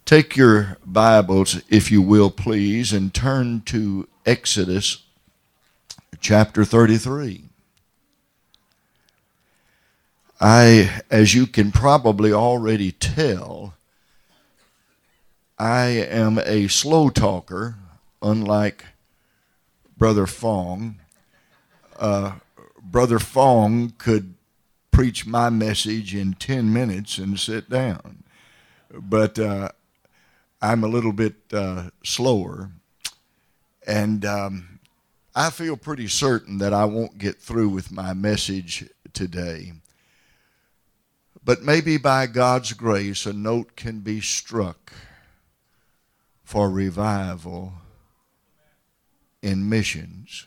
Take your Bibles, if you will, please, and turn to Exodus chapter 33. As you can probably already tell, I am a slow talker, unlike Brother Fong. Brother Fong could preach my message in 10 minutes and sit down. But I'm a little bit slower, and I feel pretty certain that I won't get through with my message today. But maybe by God's grace, a note can be struck for revival in missions.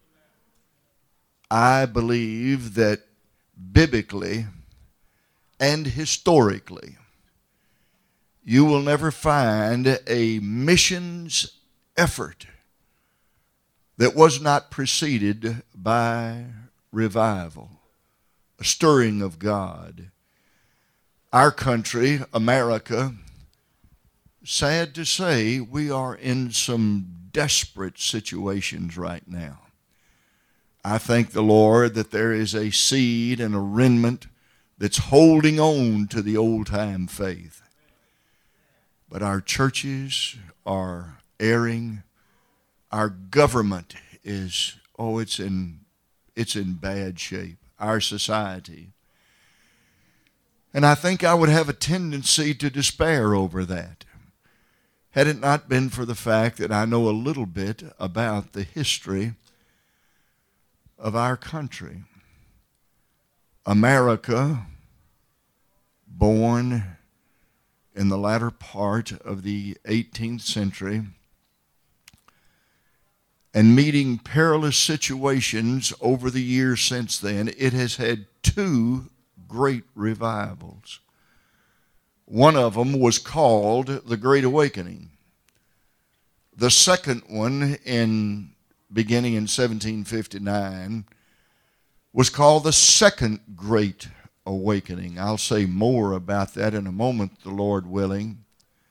I believe that biblically and historically, you will never find a missions effort that was not preceded by revival, a stirring of God. Our country, America, sad to say, we are in some desperate situations right now. I thank the Lord that there is a seed and a remnant that's holding on to the old-time faith. But our churches are erring. Our government is, it's in bad shape. Our society. And I think I would have a tendency to despair over that, had it not been for the fact that I know a little bit about the history of our country. America, born in the latter part of the 18th century, and meeting perilous situations over the years since then, it has had two great revivals. One of them was called the Great Awakening. The second one, beginning in 1759, was called the Second Great Awakening. I'll say more about that in a moment, the Lord willing.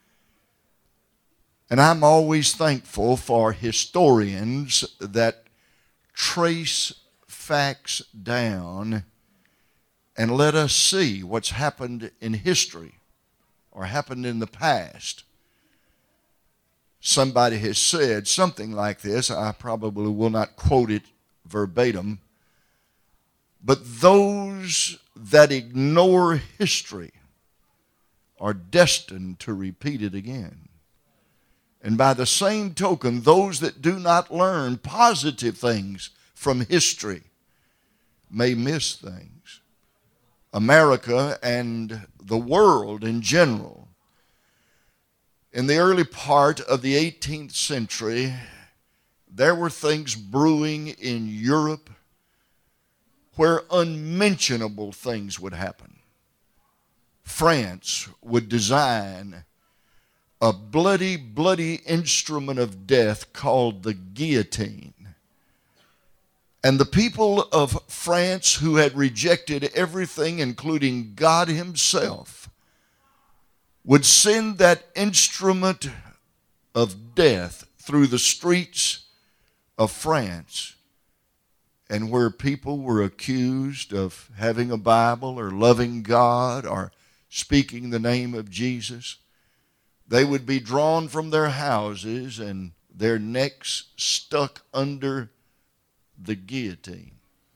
And I'm always thankful for historians that trace facts down and let us see what's happened in history or happened in the past. Somebody has said something like this. I probably will not quote it verbatim. But those that ignore history are destined to repeat it again. And by the same token, those that do not learn positive things from history may miss things. America and the world in general, in the early part of the 18th century, there were things brewing in Europe where unmentionable things would happen. France would design a bloody, bloody instrument of death called the guillotine. And the people of France, who had rejected everything, including God himself, would send that instrument of death through the streets of France. And where people were accused of having a Bible or loving God or speaking the name of Jesus, they would be drawn from their houses and their necks stuck under the guillotine.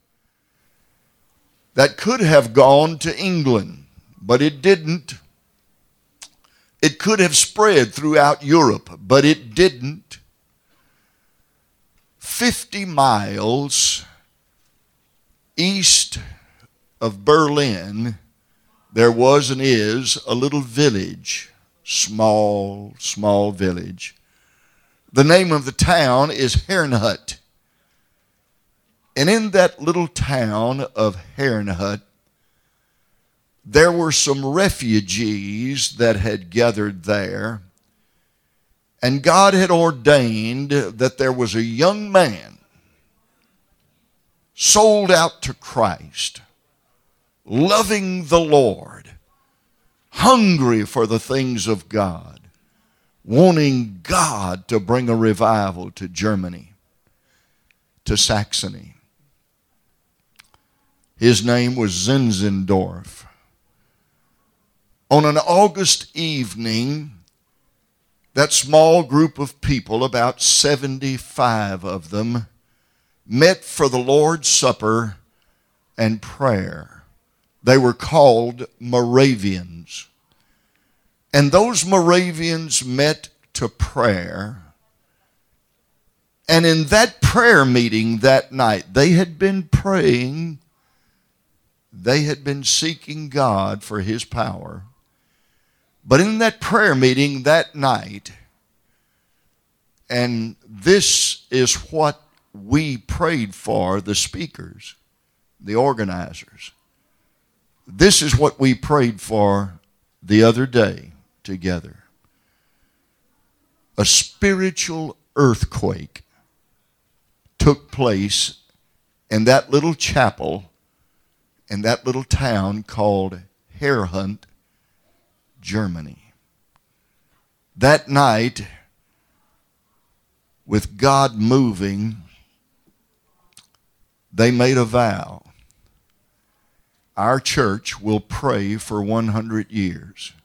That could have gone to England, but it didn't. It could have spread throughout Europe, but it didn't. 50 miles east of Berlin, there was and is a little village, small village. The name of the town is Herrnhut. And in that little town of Herrnhut, there were some refugees that had gathered there. And God had ordained that there was a young man sold out to Christ, loving the Lord, hungry for the things of God. wanting God to bring a revival to Germany, to Saxony. His name was Zinzendorf. On an August evening, that small group of people, about 75 of them, met for the Lord's Supper and prayer. They were called Moravians. And those Moravians met to prayer. And in that prayer meeting that night, they had been praying. They had been seeking God for His power. But in that prayer meeting that night, and this is what we prayed for, the speakers, the organizers. This is what we prayed for the other day together. A spiritual earthquake took place in that little chapel in that little town called Herrnhut, Germany. That night, with God moving, they made a vow. Our church will pray for 100 years.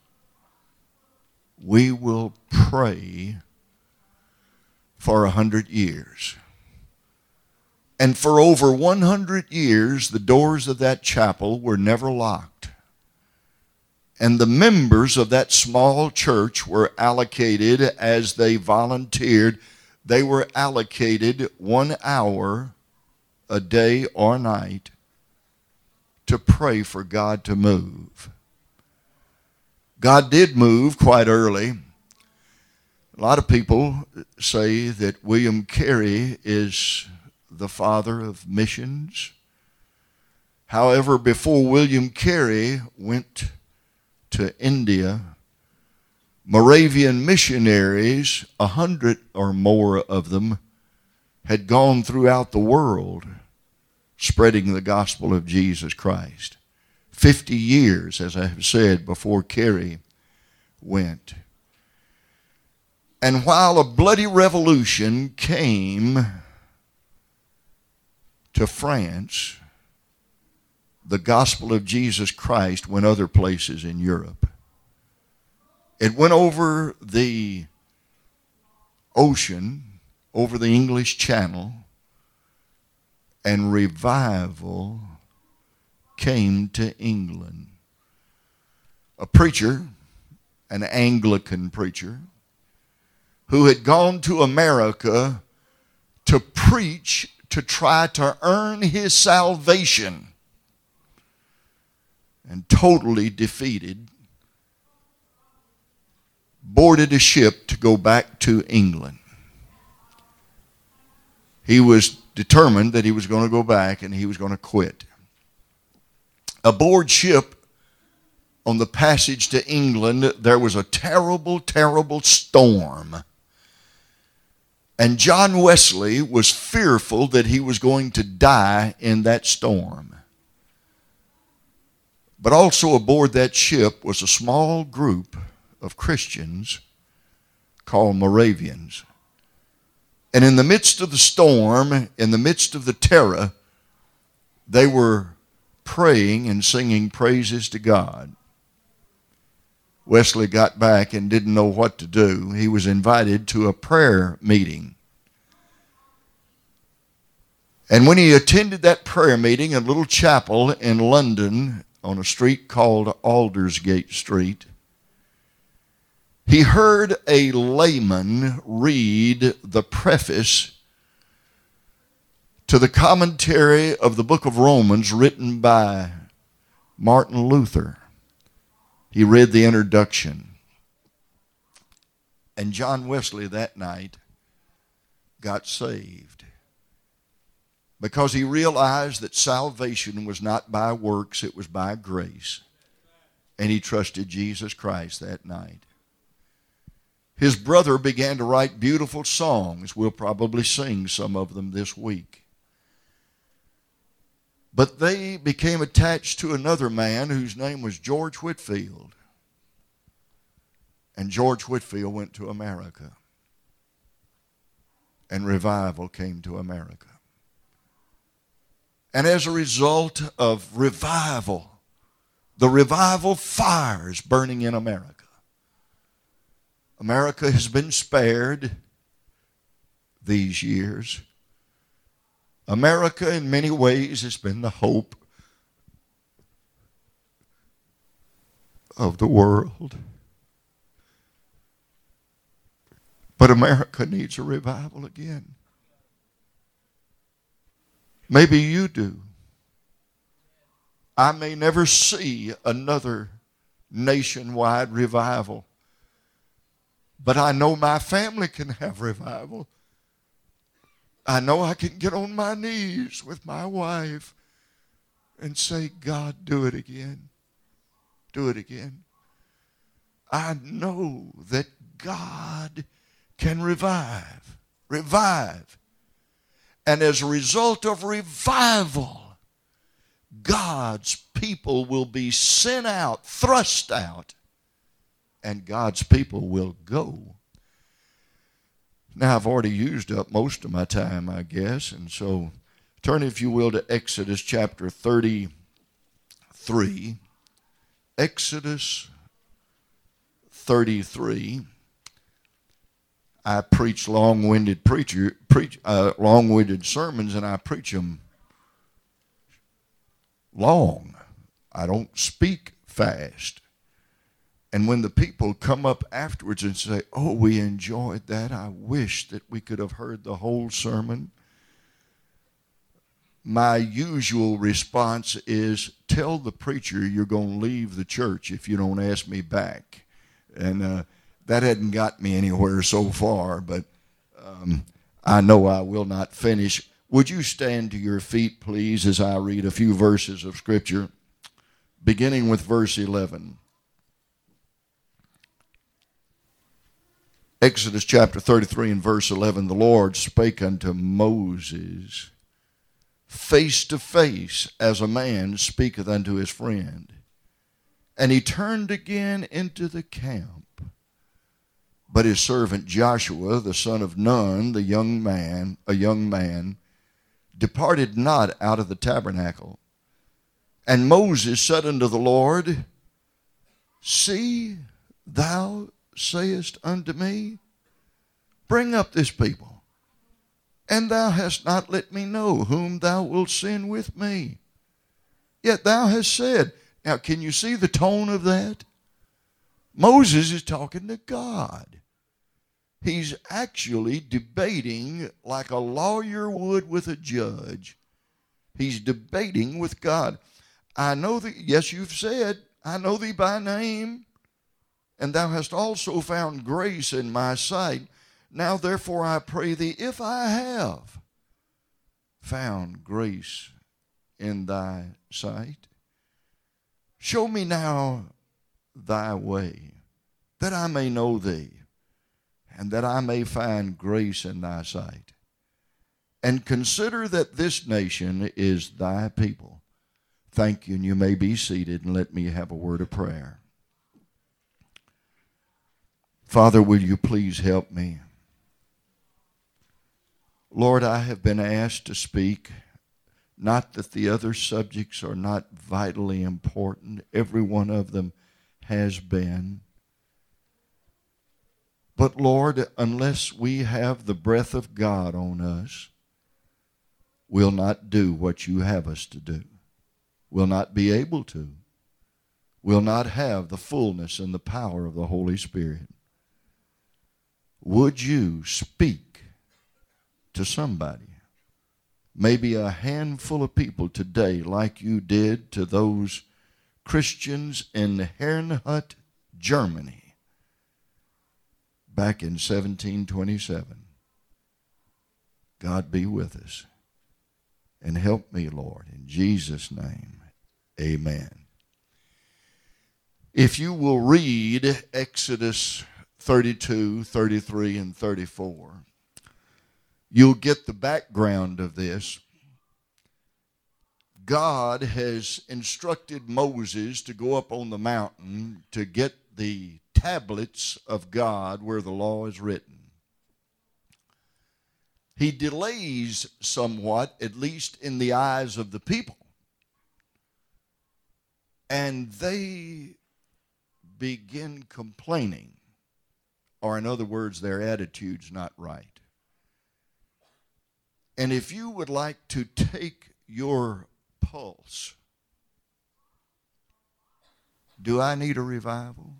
We will pray for 100 years. And for over 100 years, the doors of that chapel were never locked. And the members of that small church were allocated, as they volunteered, they were allocated 1 hour a day or night to pray for God to move. God did move quite early. A lot of people say that William Carey is the father of missions. However, before William Carey went to India, Moravian missionaries, 100 or more of them, had gone throughout the world spreading the gospel of Jesus Christ. 50 years, as I have said, before Carey went. And while a bloody revolution came to France, the gospel of Jesus Christ went other places in Europe. It went over the ocean, over the English Channel, and revival came to England. A preacher, an Anglican preacher, who had gone to America to preach, to try to earn his salvation, and totally defeated, boarded a ship to go back to England. He was determined that he was going to go back and he was going to quit. Aboard ship, on the passage to England, there was a terrible, terrible storm. And John Wesley was fearful that he was going to die in that storm. But also aboard that ship was a small group of Christians called Moravians. And in the midst of the storm, in the midst of the terror, they were praying and singing praises to God. Wesley got back and didn't know what to do. He was invited to a prayer meeting. And when he attended that prayer meeting in a little chapel in London on a street called Aldersgate Street, he heard a layman read the preface to the commentary of the book of Romans written by Martin Luther. He read the introduction. And John Wesley that night got saved because he realized that salvation was not by works, it was by grace. And he trusted Jesus Christ that night. His brother began to write beautiful songs. We'll probably sing some of them this week. But they became attached to another man whose name was George Whitefield. And George Whitefield went to America. And revival came to America. And as a result of revival, the revival fires burning in America, America has been spared these years. America, in many ways, has been the hope of the world. But America needs a revival again. Maybe you do. I may never see another nationwide revival, but I know my family can have revival. I know I can get on my knees with my wife and say, God, do it again. Do it again. I know that God can revive. Revive. And as a result of revival, God's people will be sent out, thrust out, and God's people will go. Now, I've already used up most of my time, I guess, and so turn, if you will, to Exodus chapter 33. Exodus 33. I preach long-winded long-winded sermons, and I preach them long. I don't speak fast. And when the people come up afterwards and say, oh, we enjoyed that, I wish that we could have heard the whole sermon, my usual response is, tell the preacher you're going to leave the church if you don't ask me back. And that hadn't got me anywhere so far, but I know I will not finish. Would you stand to your feet, please, as I read a few verses of Scripture, beginning with verse 11. Exodus chapter 33 and verse 11, the Lord spake unto Moses face to face, as a man speaketh unto his friend. And he turned again into the camp. But his servant Joshua, the son of Nun, a young man, departed not out of the tabernacle. And Moses said unto the Lord, see, thou sayest unto me, bring up this people, and thou hast not let me know whom thou wilt send with me. Yet thou hast said, now can you see the tone of that? Moses is talking to God. He's actually debating like a lawyer would with a judge. He's debating with God. I know thee, yes, you've said, I know thee by name, and thou hast also found grace in my sight. Now therefore I pray thee, if I have found grace in thy sight, show me now thy way, that I may know thee, and that I may find grace in thy sight. And consider that this nation is thy people. Thank you, and you may be seated, and let me have a word of prayer. Father, will you please help me? Lord, I have been asked to speak. Not that the other subjects are not vitally important. Every one of them has been. But Lord, unless we have the breath of God on us, we'll not do what you have us to do. We'll not be able to. We'll not have the fullness and the power of the Holy Spirit. Would you speak to somebody? Maybe a handful of people today, like you did to those Christians in Herrnhut, Germany, back in 1727. God be with us. And help me, Lord, in Jesus' name, amen. If you will read Exodus 32, 33, and 34, you'll get the background of this. God has instructed Moses to go up on the mountain to get the tablets of God where the law is written. He delays somewhat, at least in the eyes of the people. And they begin complaining, or in other words, their attitude's not right. And if you would like to take your pulse, do I need a revival?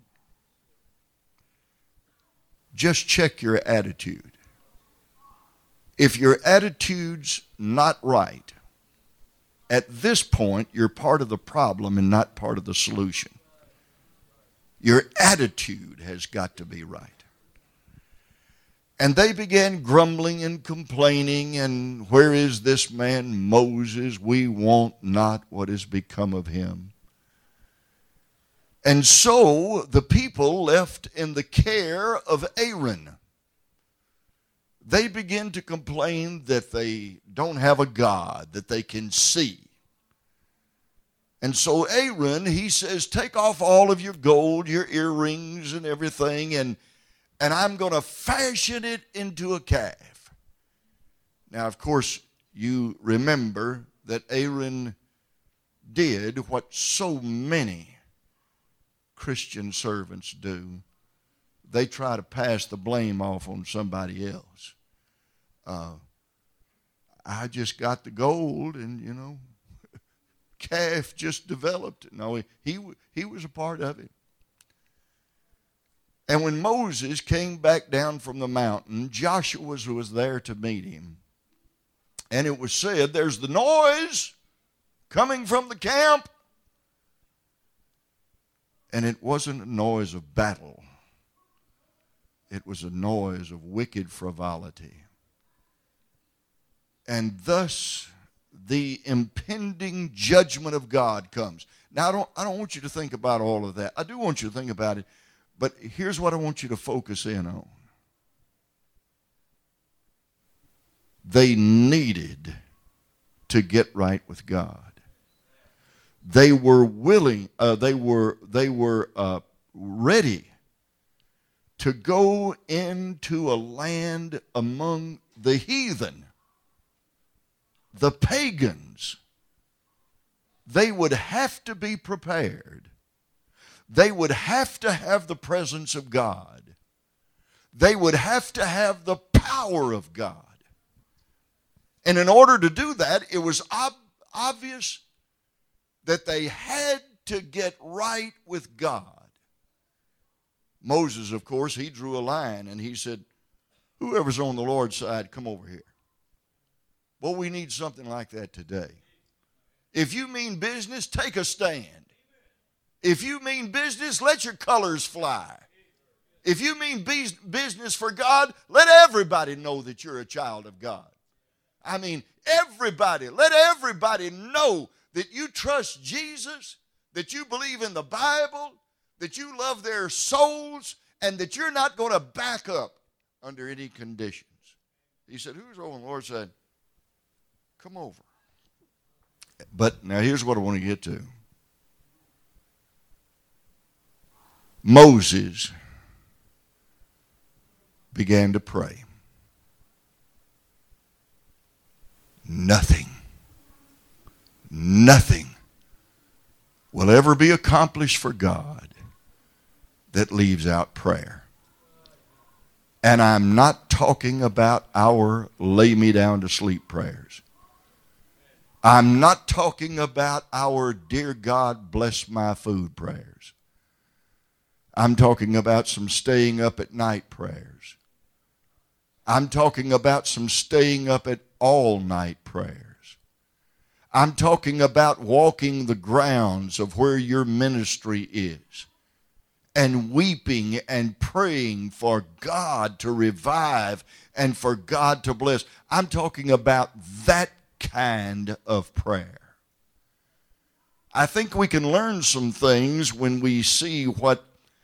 Just check your attitude. If your attitude's not right, at this point, you're part of the problem and not part of the solution. Your attitude has got to be right. And they began grumbling and complaining, and where is this man Moses? We want not what has become of him. And so the people left in the care of Aaron. They begin to complain that they don't have a God that they can see. And so Aaron, he says, take off all of your gold, your earrings and everything, and I'm going to fashion it into a calf. Now, of course, you remember that Aaron did what so many Christian servants do. They try to pass the blame off on somebody else. I just got the gold and, calf just developed. No, he was a part of it. And when Moses came back down from the mountain, Joshua was there to meet him. And it was said, there's the noise coming from the camp. And it wasn't a noise of battle. It was a noise of wicked frivolity. And thus the impending judgment of God comes. Now, I don't want you to think about all of that. I do want you to think about it, but here's what I want you to focus in on. They needed to get right with God. They were willing, they were ready to go into a land among the heathen, the pagans. They would have to be prepared. They would have to have the presence of God. They would have to have the power of God. And in order to do that, it was obvious that they had to get right with God. Moses, of course, he drew a line and he said, whoever's on the Lord's side, come over here. Well, we need something like that today. If you mean business, take a stand. If you mean business, let your colors fly. If you mean business for God, let everybody know that you're a child of God. I mean, everybody, let everybody know that you trust Jesus, that you believe in the Bible, that you love their souls, and that you're not going to back up under any conditions. He said, who's on the Lord said, come over. But now here's what I want to get to. Moses began to pray. Nothing will ever be accomplished for God that leaves out prayer. And I'm not talking about our lay me down to sleep prayers. I'm not talking about our dear God bless my food prayers. I'm talking about some staying up at night prayers. I'm talking about some staying up at all night prayers. I'm talking about walking the grounds of where your ministry is and weeping and praying for God to revive and for God to bless. I'm talking about that kind of prayer. I think we can learn some things when we see what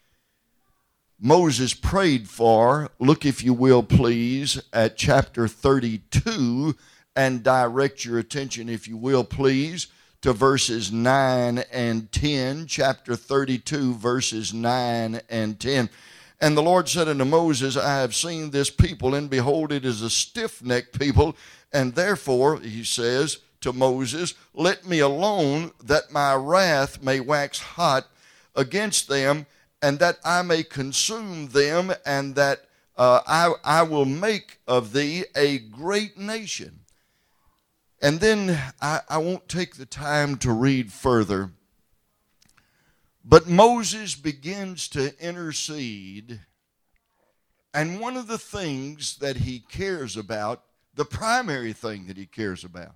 Moses prayed for. Look, if you will, please, at chapter 32 and direct your attention, if you will, please, to verses 9 and 10, chapter 32, verses 9 and 10. And the Lord said unto Moses, I have seen this people, and behold, it is a stiff-necked people, and therefore, he says to Moses, let me alone, that my wrath may wax hot against them, and that I may consume them, and that I will make of thee a great nation. And then I won't take the time to read further, but Moses begins to intercede, and one of the things that he cares about, the primary thing that he cares about,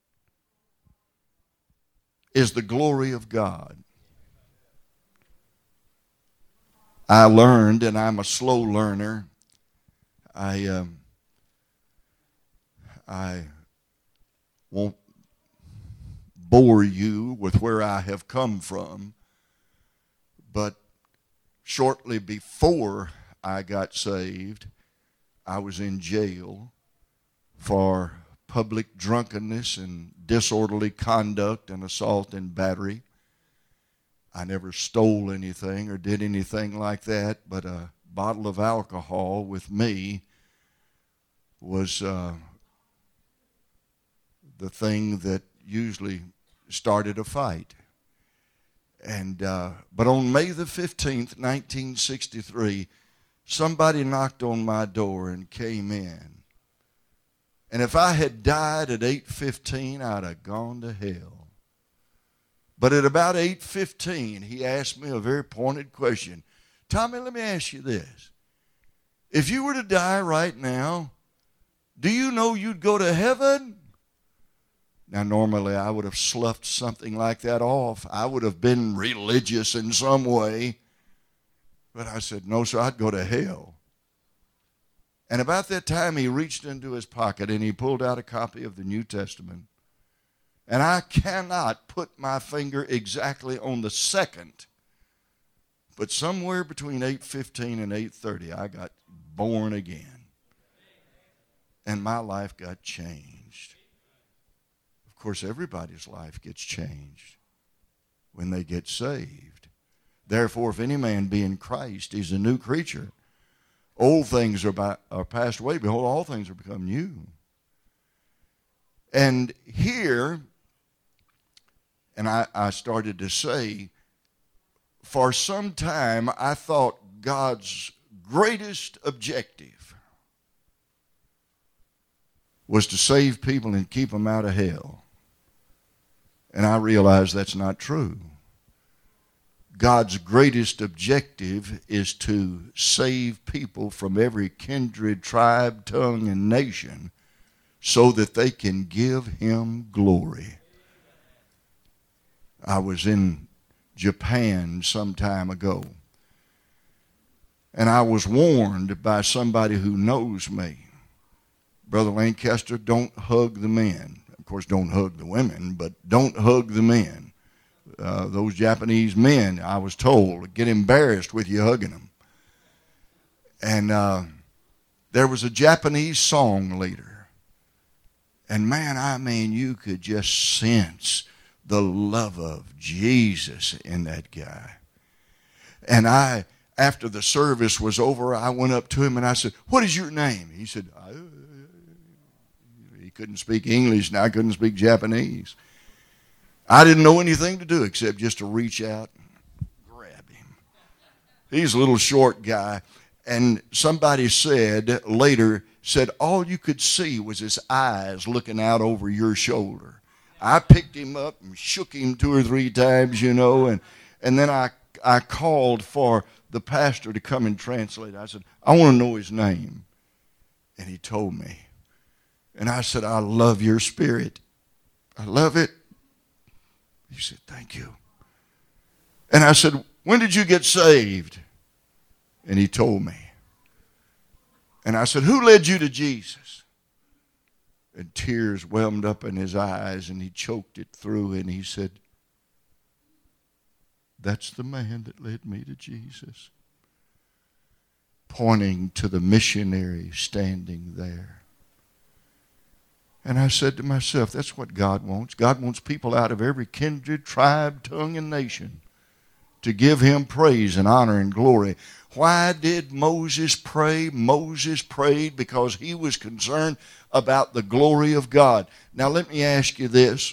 is the glory of God. I learned, and I'm a slow learner, I won't bore you with where I have come from, but shortly before I got saved, I was in jail for public drunkenness and disorderly conduct and assault and battery. I never stole anything or did anything like that, but a bottle of alcohol with me was the thing that usually started a fight. And but on May the 15th, 1963, somebody knocked on my door and came in. And if I had died at 8:15, I'd have gone to hell. But at about 8:15, he asked me a very pointed question. Tommy, let me ask you this. If you were to die right now, do you know you'd go to heaven? Now, normally I would have sloughed something like that off. I would have been religious in some way. But I said, no, sir, I'd go to hell. And about that time, he reached into his pocket and he pulled out a copy of the New Testament. And I cannot put my finger exactly on the second, but somewhere between 8:15 and 8:30, I got born again. And my life got changed. Of course, everybody's life gets changed when they get saved. Therefore, if any man be in Christ, he's a new creature. Old things are passed away. Behold, all things are become new. And here, and I started to say, for some time I thought God's greatest objective was to save people and keep them out of hell. And I realized that's not true. God's greatest objective is to save people from every kindred, tribe, tongue, and nation so that they can give him glory. I was in Japan some time ago, and I was warned by somebody who knows me, Brother Lancaster, don't hug the men. Of course, don't hug the women, but don't hug the men. Those Japanese men, I was told, get embarrassed with you hugging them. And there was a Japanese song leader. And man, I mean, you could just sense the love of Jesus in that guy. And after the service was over, I went up to him and I said, what is your name? He said, he couldn't speak English and I couldn't speak Japanese. I didn't know anything to do except just to reach out and grab him. He's a little short guy. And somebody said later, all you could see was his eyes looking out over your shoulder. I picked him up and shook him 2 or 3 times, and then I called for the pastor to come and translate. I said, I want to know his name. And he told me. And I said, I love your spirit. I love it. He said, thank you. And I said, when did you get saved? And he told me. And I said, who led you to Jesus? And tears welled up in his eyes, and he choked it through, and he said, that's the man that led me to Jesus. Pointing to the missionary standing there. And I said to myself, that's what God wants. God wants people out of every kindred, tribe, tongue, and nation to give him praise and honor and glory. Why did Moses pray? Moses prayed because he was concerned about the glory of God. Now let me ask you this.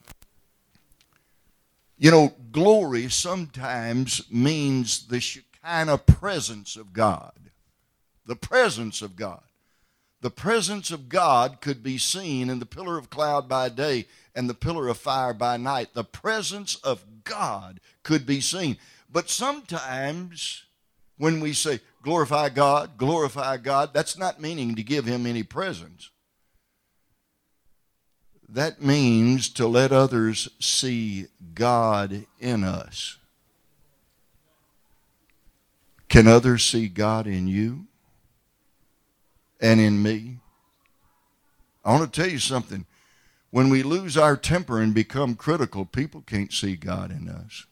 You know, glory sometimes means the Shekinah presence of God. The presence of God. The presence of God could be seen in the pillar of cloud by day and the pillar of fire by night. The presence of God could be seen. But sometimes when we say, glorify God, that's not meaning to give him any presence. That means to let others see God in us. Can others see God in you and in me? I want to tell you something. When we lose our temper and become critical, people can't see God in us.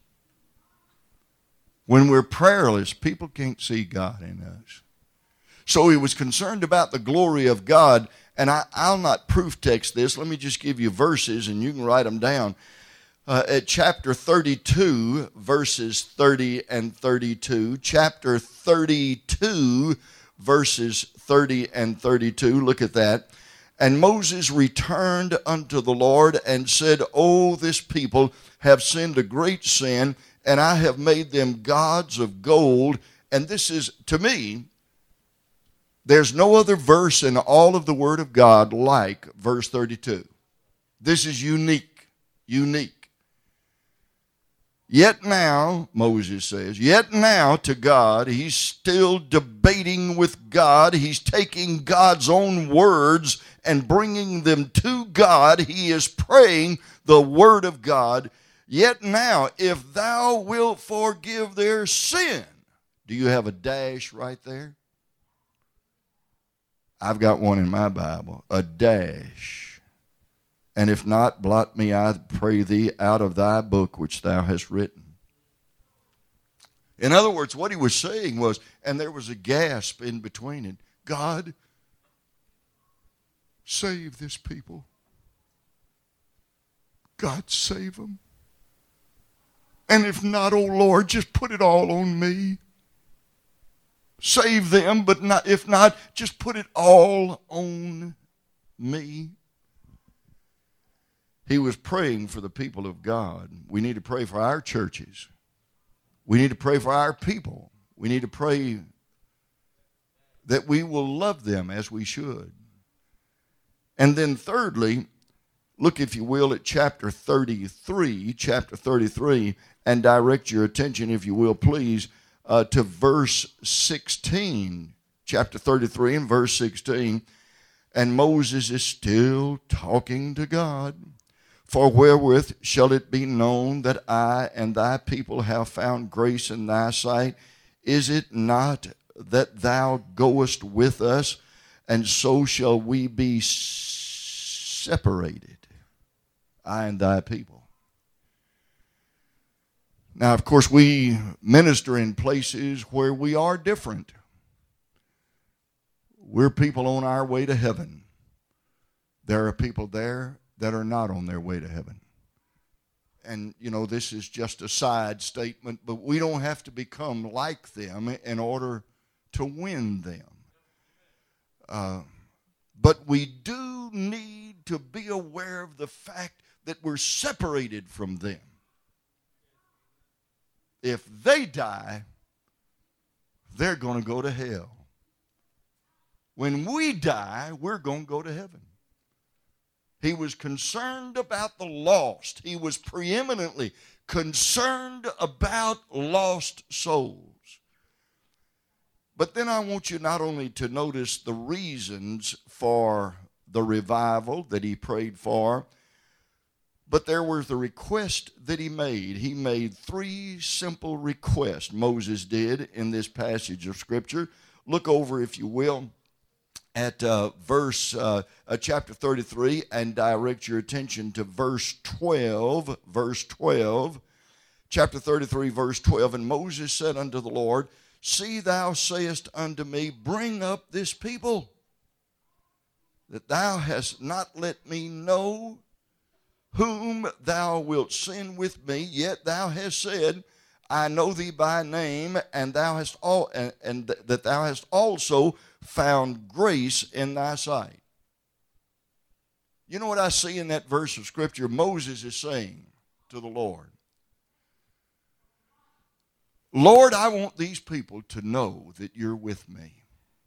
When we're prayerless, people can't see God in us. So he was concerned about the glory of God, and I'll not proof text this. Let me just give you verses, and you can write them down. At chapter 32, verses 30 and 32. Chapter 32, verses 30 and 32. Look at that. And Moses returned unto the Lord and said, O, this people have sinned a great sin, and I have made them gods of gold. And this is, to me, there's no other verse in all of the Word of God like verse 32. This is unique. Yet now, Moses says, yet now to God, he's still debating with God. He's taking God's own words and bringing them to God. He is praying the Word of God. Yet now, if thou wilt forgive their sin. Do you have a dash right there? I've got one in my Bible, a dash. And if not, blot me, I pray thee, out of thy book which thou hast written. In other words, what he was saying was, and there was a gasp in between it, God, save this people. God, save them. And if not, oh Lord, just put it all on me. Save them, but not, if not, just put it all on me. He was praying for the people of God. We need to pray for our churches. We need to pray for our people. We need to pray that we will love them as we should. And then thirdly, look, if you will, at chapter 33, and direct your attention, if you will, please, to verse 16. Chapter 33 and verse 16. And Moses is still talking to God. For wherewith shall it be known that I and thy people have found grace in thy sight? Is it not that thou goest with us, and so shall we be separated, I and thy people? Now, of course, we minister in places where we are different. We're people on our way to heaven. There are people there that are not on their way to heaven. And, you know, this is just a side statement, but we don't have to become like them in order to win them. But we do need to be aware of the fact that we're separated from them. If they die, they're going to go to hell. When we die, we're going to go to heaven. He was concerned about the lost. He was preeminently concerned about lost souls. But then I want you not only to notice the reasons for the revival that he prayed for, but there was the request that he made. He made 3 simple requests, Moses did, in this passage of Scripture. Look over, if you will, at chapter 33 and direct your attention to verse 12. Verse 12, chapter 33, verse 12. And Moses said unto the Lord, See, thou sayest unto me, bring up this people. that thou hast not let me know whom thou wilt send with me, yet thou hast said, I know thee by name, and thou hast and that thou hast also found grace in thy sight. You know what I see in that verse of Scripture? Moses is saying to the Lord, Lord, I want these people to know that you're with me.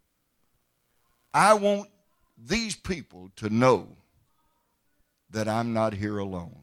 I want these people to know that I'm not here alone.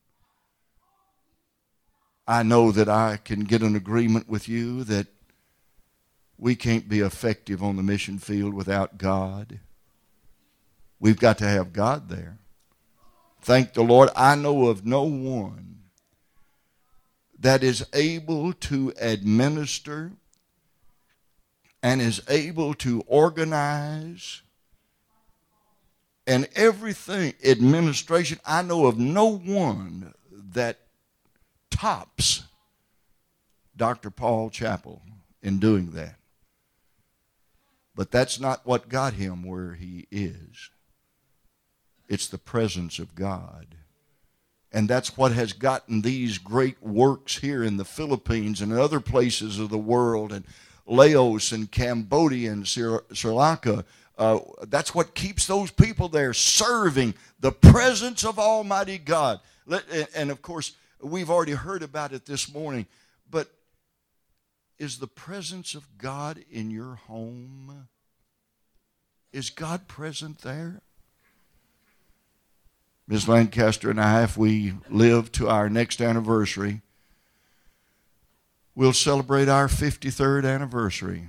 I know that I can get an agreement with you that we can't be effective on the mission field without God. We've got to have God there. Thank the Lord, I know of no one that is able to administer and is able to organize and everything, administration. I know of no one that tops Dr. Paul Chappell in doing that. But that's not what got him where he is. It's the presence of God. And that's what has gotten these great works here in the Philippines and other places of the world, and Laos and Cambodia and Sri Lanka. That's what keeps those people there, serving the presence of Almighty God. And of course, we've already heard about it this morning, but is the presence of God in your home? Is God present there? Ms. Lancaster and I, if we live to our next anniversary, we'll celebrate our 53rd anniversary.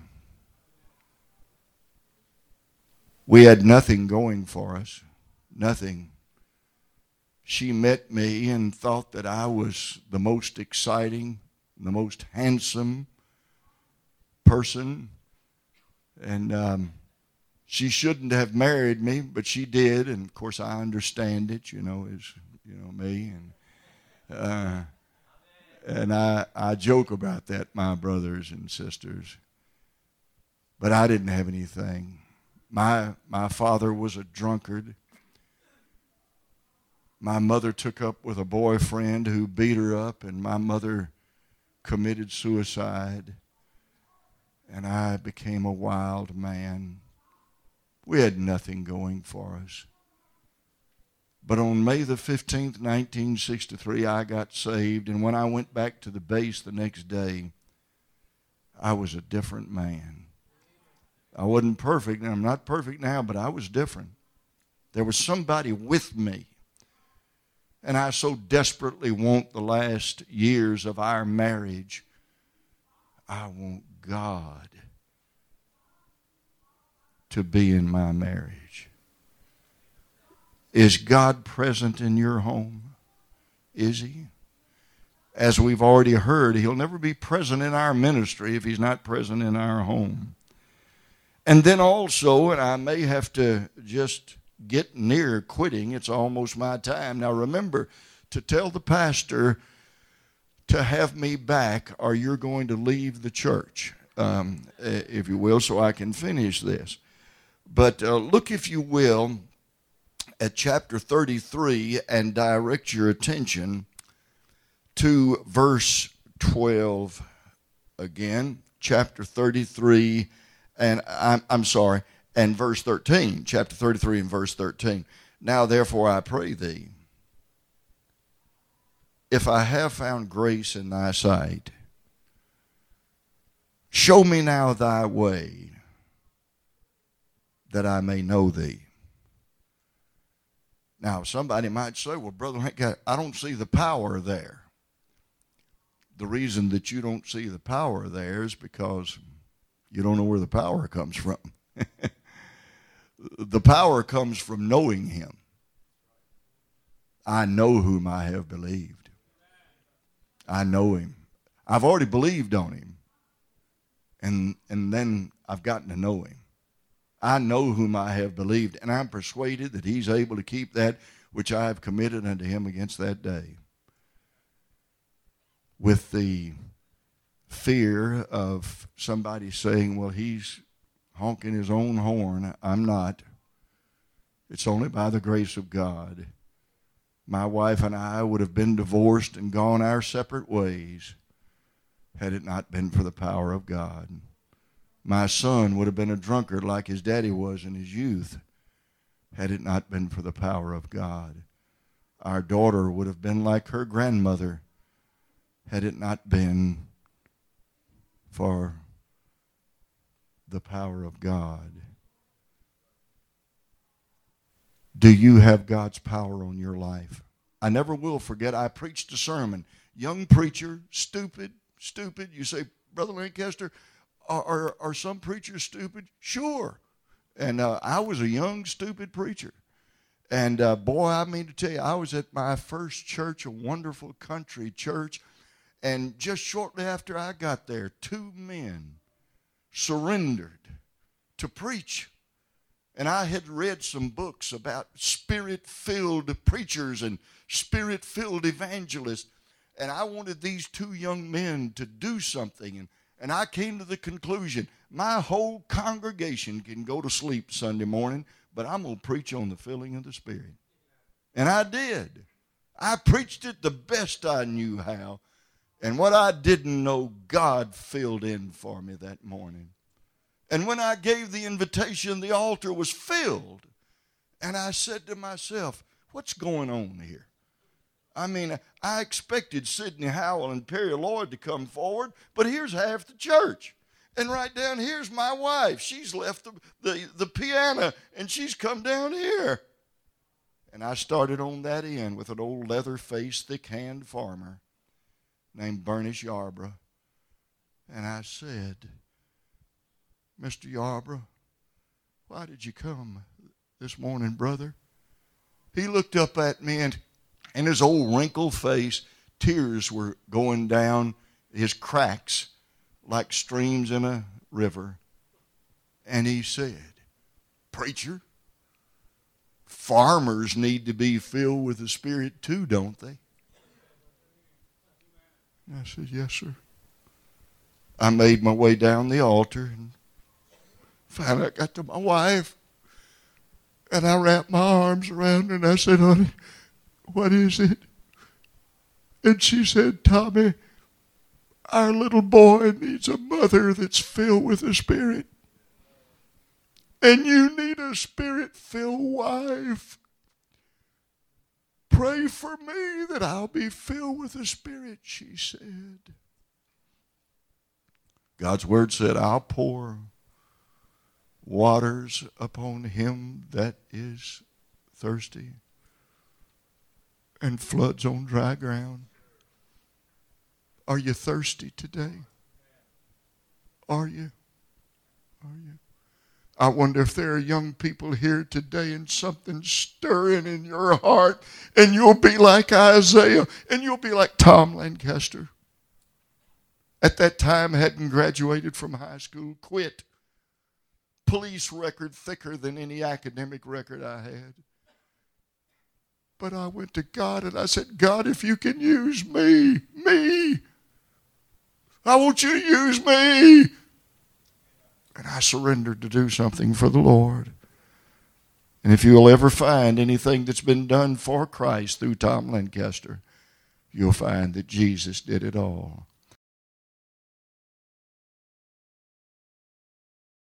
We had nothing going for us, nothing. She met me and thought that I was the most exciting, the most handsome person, and she shouldn't have married me, but she did, and of course I understand it, as me, and I joke about that, my brothers and sisters. But I didn't have anything. My father was a drunkard. My mother took up with a boyfriend who beat her up, and my mother committed suicide, and I became a wild man. We had nothing going for us. But on May the 15th, 1963, I got saved, and when I went back to the base the next day, I was a different man. I wasn't perfect, and I'm not perfect now, but I was different. There was somebody with me. And I so desperately want the last years of our marriage. I want God to be in my marriage. Is God present in your home? Is He? As we've already heard, He'll never be present in our ministry if He's not present in our home. And then also, and I may have to just get near quitting, it's almost my time. Now remember to tell the pastor to have me back, or you're going to leave the church, if you will, so I can finish this. But look, if you will, at chapter 33 and direct your attention to verse 12 again. Chapter 33 and and verse 13. Chapter 33 and verse 13. Now therefore I pray thee, if I have found grace in thy sight, show me now thy way, that I may know thee. Now, somebody might say, well, Brother Hank, I don't see the power there. The reason that you don't see the power there is because you don't know where the power comes from. The power comes from knowing Him. I know whom I have believed. I know Him. I've already believed on Him. And then I've gotten to know Him. I know whom I have believed, and I'm persuaded that He's able to keep that which I have committed unto Him against that day. With the fear of somebody saying, well, he's honking his own horn. I'm not. It's only by the grace of God. My wife and I would have been divorced and gone our separate ways had it not been for the power of God. My son would have been a drunkard like his daddy was in his youth had it not been for the power of God. Our daughter would have been like her grandmother had it not been for the power of God. Do you have God's power on your life? I never will forget, I preached a sermon. Young preacher, stupid. You say, Brother Lancaster, are some preachers stupid? Sure. And I was a young, stupid preacher. And boy, I mean to tell you, I was at my first church, a wonderful country church. And just shortly after I got there, 2 men surrendered to preach. And I had read some books about spirit-filled preachers and spirit-filled evangelists. And I wanted these 2 young men to do something. And I came to the conclusion, my whole congregation can go to sleep Sunday morning, but I'm going to preach on the filling of the Spirit. And I did. I preached it the best I knew how. And what I didn't know, God filled in for me that morning. And when I gave the invitation, the altar was filled. And I said to myself, what's going on here? I mean, I expected Sidney Howell and Perry Lloyd to come forward, but here's half the church. And right down here's my wife. She's left the piano, and she's come down here. And I started on that end with an old leather-faced, thick-hand farmer named Bernice Yarborough. And I said, Mr. Yarborough, why did you come this morning, brother? He looked up at me, and in his old wrinkled face, tears were going down his cracks like streams in a river. And he said, preacher, farmers need to be filled with the Spirit too, don't they? And I said, yes, sir. I made my way down the altar, and finally I got to my wife, and I wrapped my arms around her, and I said, honey, what is it? And she said, Tommy, our little boy needs a mother that's filled with the Spirit. And you need a Spirit-filled wife. Pray for me that I'll be filled with the Spirit, she said. God's word said, I'll pour waters upon him that is thirsty and floods on dry ground. Are you thirsty today? Are you? Are you? I wonder if there are young people here today and something's stirring in your heart, and you'll be like Isaiah, and you'll be like Tom Lancaster. At that time, hadn't graduated from high school, quit. Police record thicker than any academic record I had. But I went to God and I said, God, if you can use me, I want you to use me. And I surrendered to do something for the Lord. And if you'll ever find anything that's been done for Christ through Tom Lancaster, you'll find that Jesus did it all.